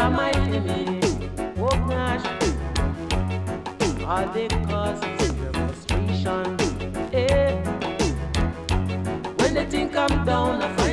are my enemy. Oh gosh, all they cause is their frustration. Eh. When the thing come down,